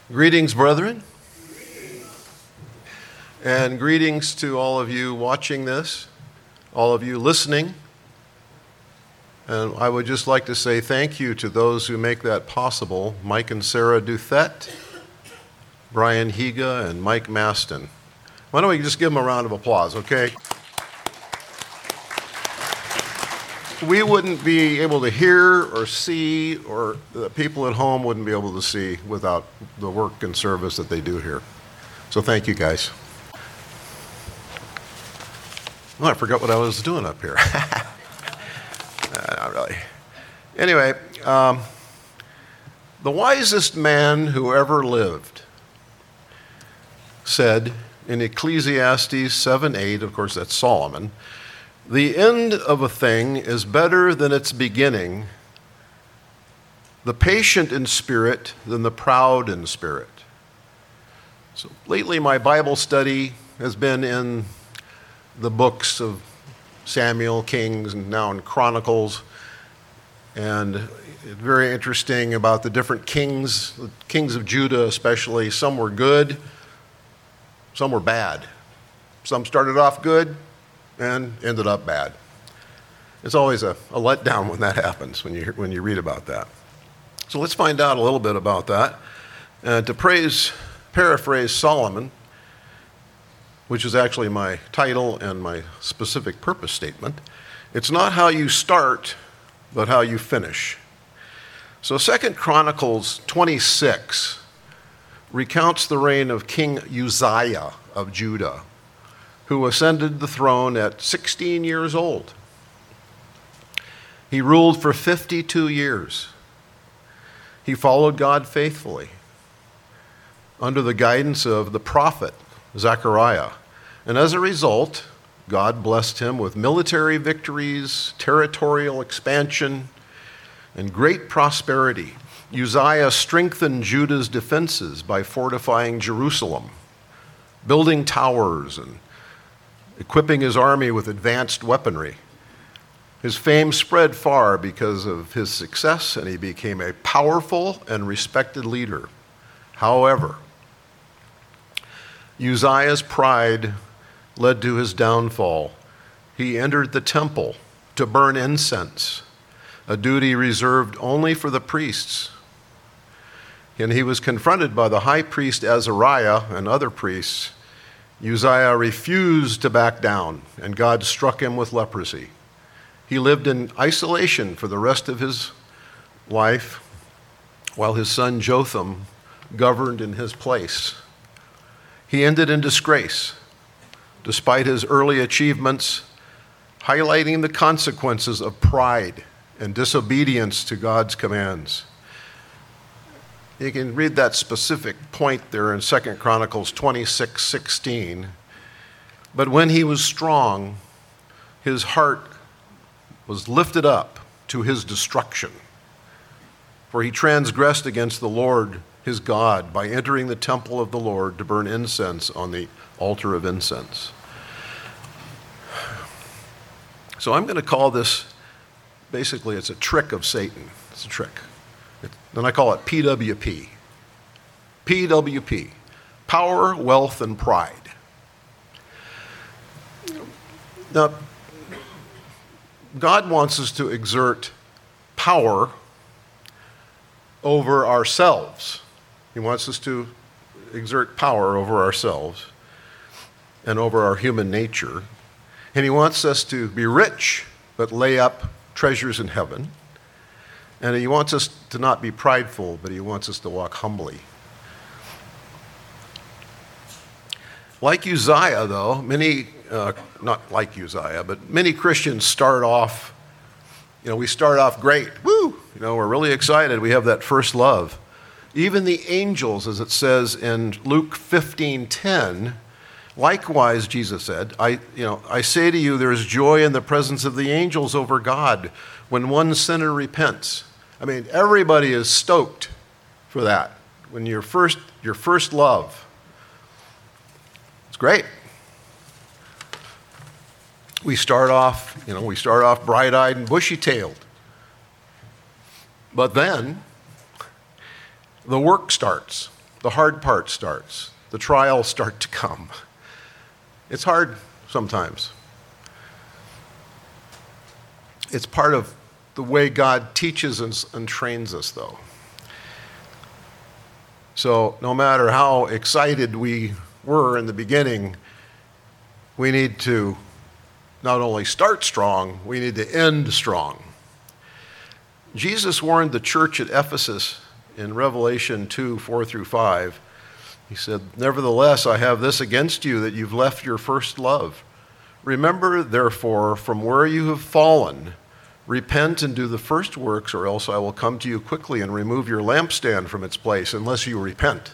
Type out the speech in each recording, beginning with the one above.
Greetings, brethren, and greetings to all of you watching this, all of you listening. And I would just like to say thank you to those who make that possible, Mike and Sarah Duthet, Brian Higa, and Mike Maston. Why don't we just give them a round of applause, okay? We wouldn't be able to hear or see, or the people at home wouldn't be able to see without the work and service that they do here. So thank you, guys. Oh, I forgot what I was doing up here. Not really. Anyway, the wisest man who ever lived said in Ecclesiastes 7:8, of course that's Solomon, "The end of a thing is better than its beginning, the patient in spirit than the proud in spirit." So lately my Bible study has been in the books of Samuel, Kings, and now in Chronicles, and very interesting about the different kings, the kings of Judah especially. Some were good, some were bad. Some started off good and ended up bad. It's always a letdown when that happens, when you read about that. So let's find out a little bit about that. To paraphrase Solomon, which is actually my title and my specific purpose statement, it's not how you start, but how you finish. So 2 Chronicles 26 recounts the reign of King Uzziah of Judah, who ascended the throne at 16 years old. He ruled for 52 years. He followed God faithfully under the guidance of the prophet Zechariah. And as a result, God blessed him with military victories, territorial expansion, and great prosperity. Uzziah strengthened Judah's defenses by fortifying Jerusalem, building towers, and equipping his army with advanced weaponry. His fame spread far because of his success, and he became a powerful and respected leader. However, Uzziah's pride led to his downfall. He entered the temple to burn incense, a duty reserved only for the priests. And he was confronted by the high priest Azariah and other priests. Uzziah refused to back down, and God struck him with leprosy. He lived in isolation for the rest of his life, while his son Jotham governed in his place. He ended in disgrace, despite his early achievements, highlighting the consequences of pride and disobedience to God's commands. You can read that specific point there in 2 Chronicles 26:16. But when he was strong, his heart was lifted up to his destruction. For he transgressed against the Lord his God by entering the temple of the Lord to burn incense on the altar of incense. So I'm going to call this, basically it's a trick of Satan. It's a trick. Then I call it PWP. PWP. Power, wealth, and pride. Now, God wants us to exert power over ourselves. He wants us to exert power over ourselves and over our human nature. And he wants us to be rich, but lay up treasures in heaven. And he wants us to not be prideful, but he wants us to walk humbly. Like Uzziah, though, not like Uzziah, but many Christians start off, we start off great. Woo! We're really excited. We have that first love. Even the angels, as it says in Luke 15:10, likewise, Jesus said, I say to you, there is joy in the presence of the angels over God when one sinner repents. I mean, everybody is stoked for that. When your first love. It's great. We start off bright-eyed and bushy-tailed. But then the work starts. the hard part starts. The trials start to come. It's hard sometimes. It's part of the way God teaches and trains us, though. So no matter how excited we were in the beginning, we need to not only start strong, we need to end strong. Jesus warned the church at Ephesus in Revelation 2, 4 through 5. He said, "Nevertheless, I have this against you, that you've left your first love. Remember, therefore, from where you have fallen, repent and do the first works, or else I will come to you quickly and remove your lampstand from its place, unless you repent."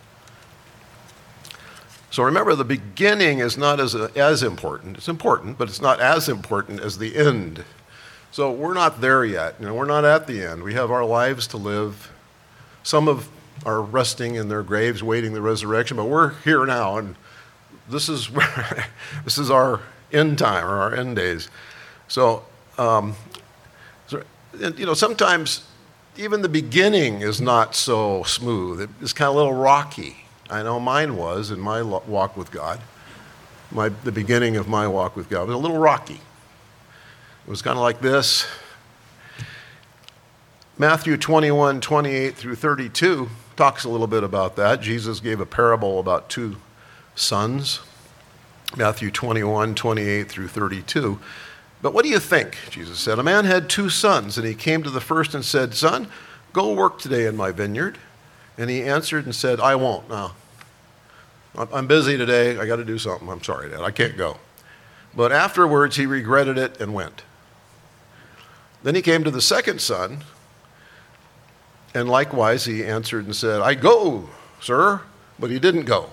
So remember, the beginning is not as important. It's important, but it's not as important as the end. So we're not there yet. We're not at the end. We have our lives to live. Some are resting in their graves, waiting the resurrection, but we're here now, and this is our end time, or our end days. So, sometimes even the beginning is not so smooth. It's kind of a little rocky. I know mine was in my walk with God. The beginning of my walk with God was a little rocky. It was kind of like this. Matthew 21, 28 through 32 talks a little bit about that. Jesus gave a parable about two sons. Matthew 21, 28 through 32. "But what do you think?" Jesus said. "A man had two sons, and he came to the first and said, 'Son, go work today in my vineyard.' And he answered and said, 'I won't. No, I'm busy today. I got to do something. I'm sorry, Dad. I can't go.' But afterwards he regretted it and went. Then he came to the second son, and likewise he answered and said, 'I go, sir,' but he didn't go.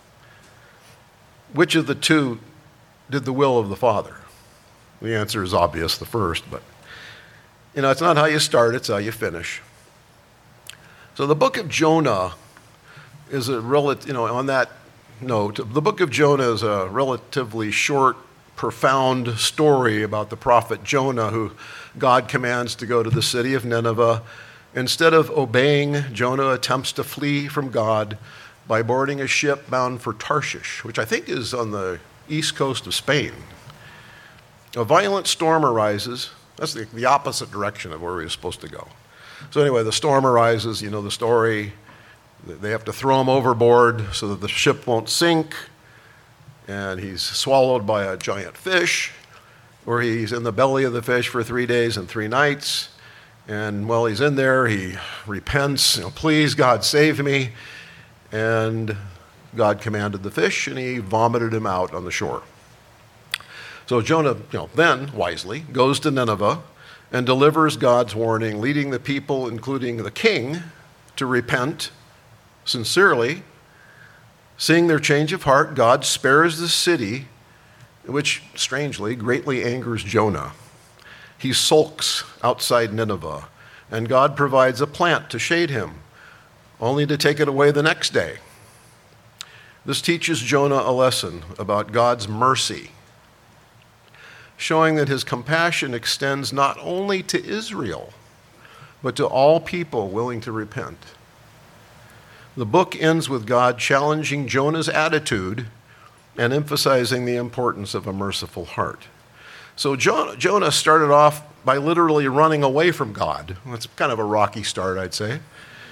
Which of the two did the will of the Father?" The answer is obvious, the first, but it's not how you start, it's how you finish. So the book of Jonah is on that note, the book of Jonah is a relatively short, profound story about the prophet Jonah, who God commands to go to the city of Nineveh. Instead of obeying, Jonah attempts to flee from God by boarding a ship bound for Tarshish, which I think is on the east coast of Spain. A violent storm arises. That's the opposite direction of where he was supposed to go. So anyway, the storm arises, the story. They have to throw him overboard so that the ship won't sink. And he's swallowed by a giant fish, where he's in the belly of the fish for 3 days and 3 nights. And while he's in there, he repents, "Please, God, save me." And God commanded the fish, and he vomited him out on the shore. So Jonah, then wisely goes to Nineveh and delivers God's warning, leading the people, including the king, to repent sincerely. Seeing their change of heart, God spares the city, which, strangely, greatly angers Jonah. He sulks outside Nineveh, and God provides a plant to shade him, only to take it away the next day. This teaches Jonah a lesson about God's mercy, showing that his compassion extends not only to Israel, but to all people willing to repent. The book ends with God challenging Jonah's attitude and emphasizing the importance of a merciful heart. So Jonah started off by literally running away from God. That's kind of a rocky start, I'd say.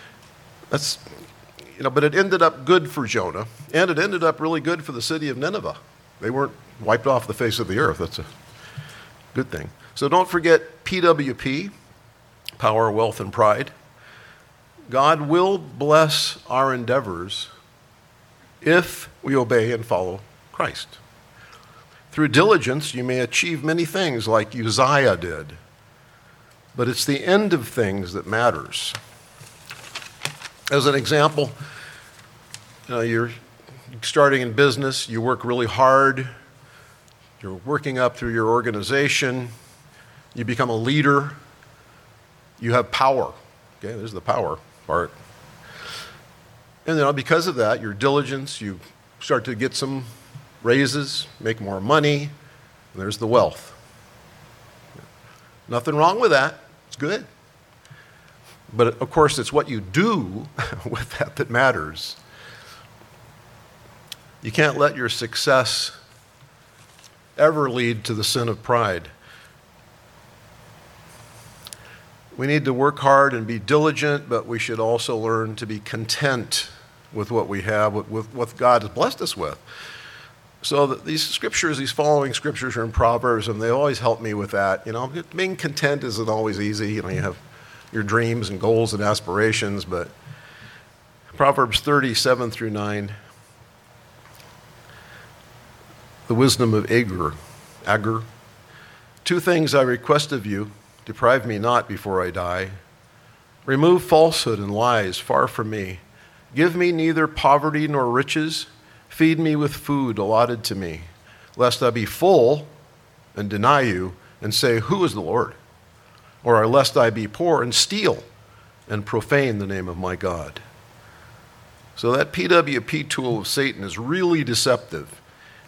But it ended up good for Jonah, and it ended up really good for the city of Nineveh. They weren't wiped off the face of the earth. That's a good thing. So don't forget PWP, Power, Wealth, and Pride. God will bless our endeavors if we obey and follow Christ. Through diligence, you may achieve many things like Uzziah did, but it's the end of things that matters. As an example, you're starting in business, you work really hard, you're working up through your organization, you become a leader, you have power. Okay, there's the power part. And because of that, your diligence, you start to get some raises, make more money, and there's the wealth. Nothing wrong with that. It's good. But of course, it's what you do with that matters. You can't let your success ever lead to the sin of pride. We need to work hard and be diligent, but we should also learn to be content with what we have, with what God has blessed us with. So these scriptures, these following scriptures are in Proverbs, and they always help me with that. Being content isn't always easy. You have your dreams and goals and aspirations, but Proverbs 30:7 through 9, the wisdom of Agur. 2 things I request of you, deprive me not before I die. Remove falsehood and lies far from me. Give me neither poverty nor riches. Feed me with food allotted to me, lest I be full and deny you and say, who is the Lord? Or lest I be poor and steal and profane the name of my God. So that PWP tool of Satan is really deceptive.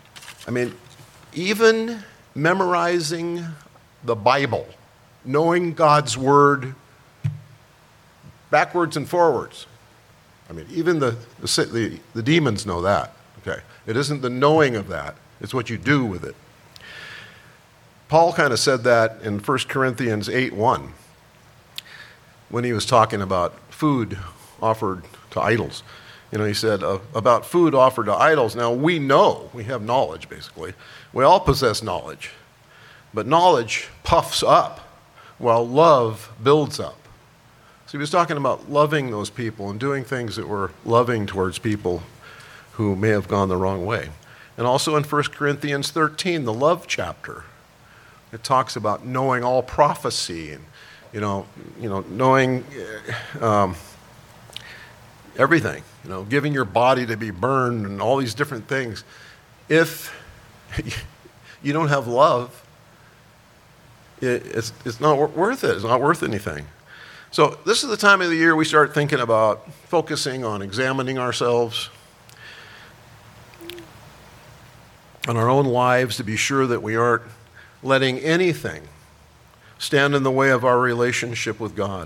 Even memorizing the Bible, knowing God's word backwards and forwards. Even the demons know that. Okay, it isn't the knowing of that, it's what you do with it. Paul kind of said that in 1 Corinthians 8:1 when he was talking about food offered to idols. He said about food offered to idols. Now we know, we have knowledge basically. We all possess knowledge. But knowledge puffs up while love builds up. So he was talking about loving those people and doing things that were loving towards people who may have gone the wrong way. And also in 1 Corinthians 13, the love chapter, it talks about knowing all prophecy and knowing everything, giving your body to be burned and all these different things. If you don't have love, it's not worth it. It's not worth anything. So this is the time of the year we start thinking about focusing on examining ourselves, on our own lives, to be sure that we aren't letting anything stand in the way of our relationship with God.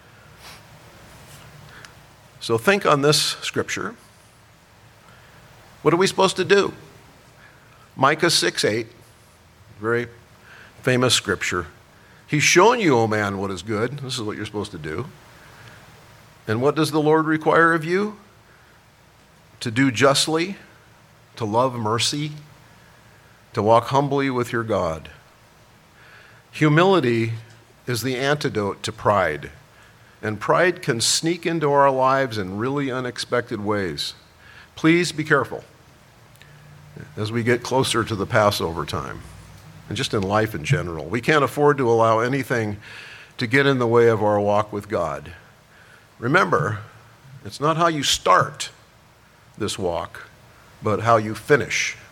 So think on this scripture. What are we supposed to do? Micah 6:8, very famous scripture. He's shown you, O man, what is good. This is what you're supposed to do. And what does the Lord require of you? To do justly, to love mercy, to walk humbly with your God. Humility is the antidote to pride. And pride can sneak into our lives in really unexpected ways. Please be careful as we get closer to the Passover time, and just in life in general. We can't afford to allow anything to get in the way of our walk with God. Remember, it's not how you start this walk, but how you finish